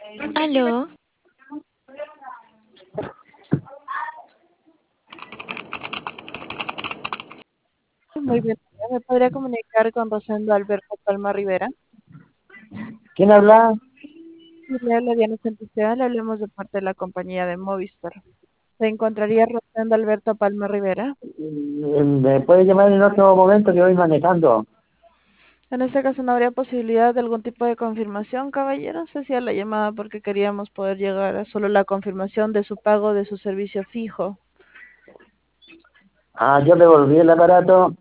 Aló, Muy bien, ¿me podría comunicar con Rosendo Alberto Palma Rivera? ¿Quién habla? Y le habla Diana Santisteban, le hablemos de parte de la compañía de Movistar. ¿Se encontraría Rosendo Alberto Palma Rivera? ¿Me puede llamar en otro momento que voy manejando? En este caso, ¿no habría posibilidad de algún tipo de confirmación, caballero? Se hacía la llamada porque queríamos poder llegar a solo la confirmación de su pago de su servicio fijo. Yo devolví el aparato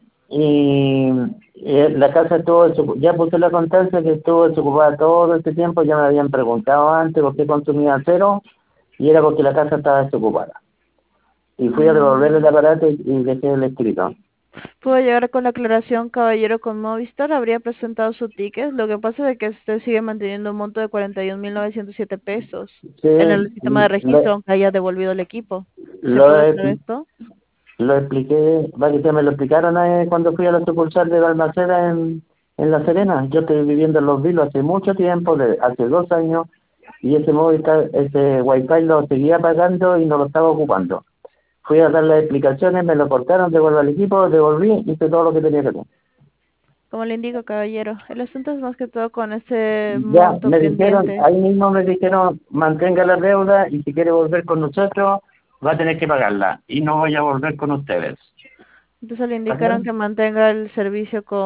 y la casa estuvo, ya puse la constancia que estuvo desocupada todo este tiempo, ya me habían preguntado antes por qué consumía cero y era porque la casa estaba desocupada. Y fui a devolver el Mm, aparato y dejé el escrito. ¿Puedo llegar con la aclaración, caballero, con Movistar? ¿Habría presentado su ticket? Lo que pasa es que usted sigue manteniendo un monto de 41.907 pesos Sí, en el sistema de registro, lo, aunque haya devolvido el equipo. ¿Se lo, puede aclarar he- esto? lo expliqué, va que me lo explicaron cuando fui a la sucursal de Balmaceda en La Serena. Yo estoy viviendo en Los Vilos hace mucho tiempo, hace 2 años, y ese wifi lo seguía pagando y no lo estaba ocupando. Fui a dar las explicaciones, me lo cortaron, devuelvo al equipo, devolví, hice todo lo que tenía que hacer. Como le indico, caballero, el asunto es más que todo con ese Ya, monto pendiente. ahí mismo me dijeron, mantenga la deuda y si quiere volver con nosotros, va a tener que pagarla. Y no voy a volver con ustedes. Entonces le ¿Está indicaron bien? que mantenga el servicio con